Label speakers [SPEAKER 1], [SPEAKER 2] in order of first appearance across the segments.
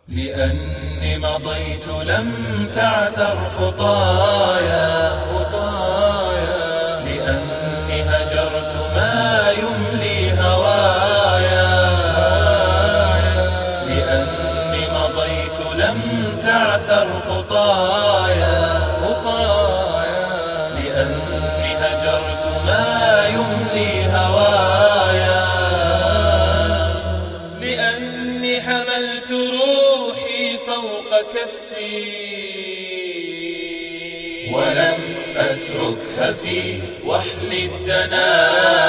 [SPEAKER 1] لأني مضيت لم تعثر خطايا لأني هجرت ما يملي هوايا لأني مضيت لم تعثر خطايا لأني هجرت ما يملي هوايا
[SPEAKER 2] لأني حملت روحي فوق كفي
[SPEAKER 1] ولم أتركها في وحل الدنايا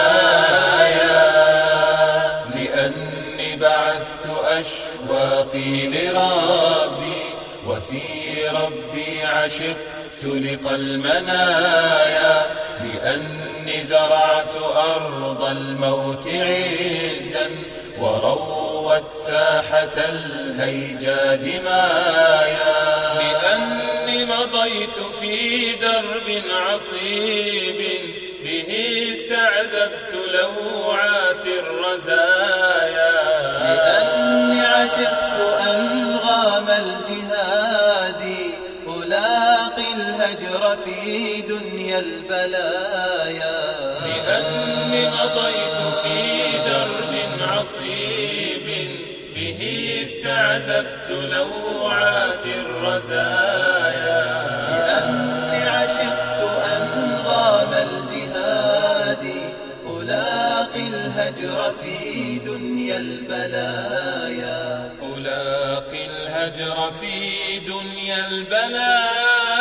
[SPEAKER 1] لأني بعثت أشواقي لربي وفي ربي عشقت لقى المنايا لأني زرعت أرض الموت عزا وروت ساحة الهيجا دمايا
[SPEAKER 2] لأني مضيت في درب عصيب به استعذبت لوعات الرزايا
[SPEAKER 1] لأني عشقت أنغام الجهاد ألاقي الهجر في دنيا البلايا
[SPEAKER 2] لأني مضيت في درب عصيب به استعذبت لوعات الرزايا
[SPEAKER 1] لأني عشقت أنغام الجهاد ألاقي الهجر في دنيا البلايا
[SPEAKER 2] ألاقي الهجر في دنيا البلايا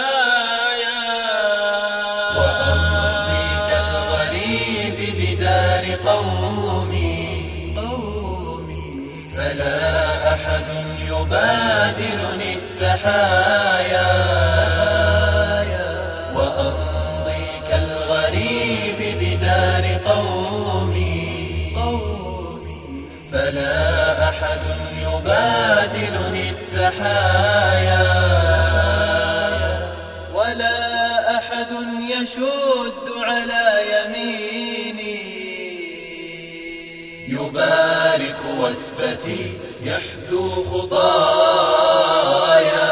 [SPEAKER 1] وأمضي كالغريب بدار قومي فلا أحد يبادلني التحايا وأمضي كالغريب بدار قومي فلا أحد يبادلني التحايا ولا أحد يشد على يميني يبارك وثبتي يحذو خطايا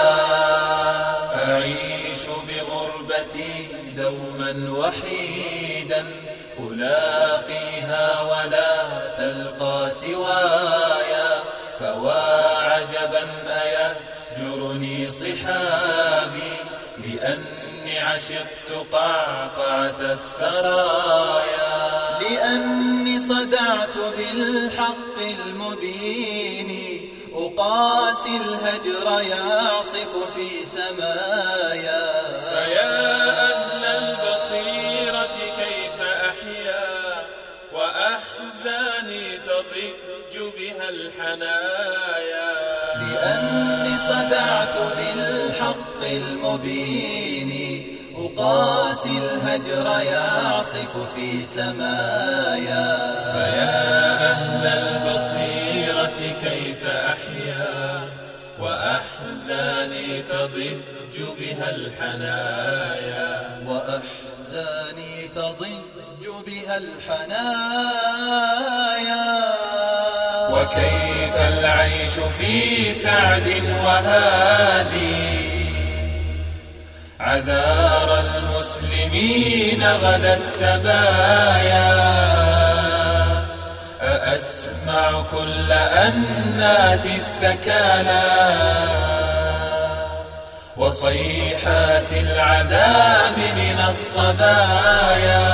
[SPEAKER 1] أعيش بغربتي دوما وحيدا ألاقيها ولا تلقى سوايا فوا عجبا أيهجرني صحابي لأني عشقت قعقعة السرايا لأني صدعت بالحق المبين أقاسي الهجر يعصف في سمايا
[SPEAKER 2] فيا أهل البصيرة كيف أحيا وأحزاني تضج بها الحنايا
[SPEAKER 1] لأني صدعت بالحق المبين أقاسي الهجر يعصف في سمايا
[SPEAKER 2] فيا أهل البصيرة كيف أحيا وأحزاني تضج بها الحنايا
[SPEAKER 1] وأحزاني تضج بها الحنايا وكيف العيش في سعد وهادي عذار المسلمين غدت سبايا أأسمع كل أنات الثكالى وصيحات العذاب من الصبايا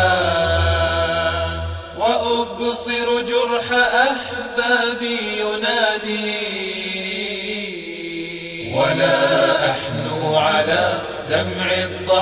[SPEAKER 1] وأبصر جرح أحبابي ينادي ولا أحنو على دمع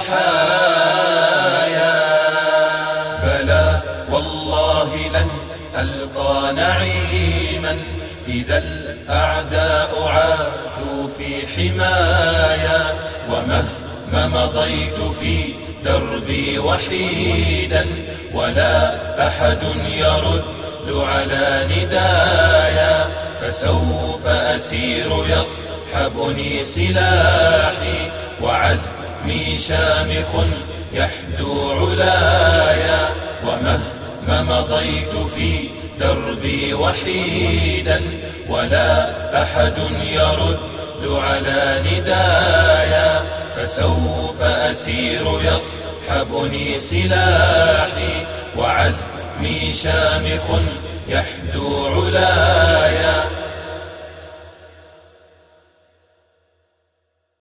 [SPEAKER 1] الضحايا بلى والله لن ألقى نعيما إذا الأعداء عاثوا في حمايا ومهما مضيت في دربي وحيدا ولا أحد يرد على ندايا فسوف أسير يصحبني سلاحي وعزمي شامخ يحدو علايا ومهما مضيت في دربي وحيدا ولا أحد يرد على ندايا، فسوف أسير يصحبني سلاحي، وعزمي شامخ يحدو علايا.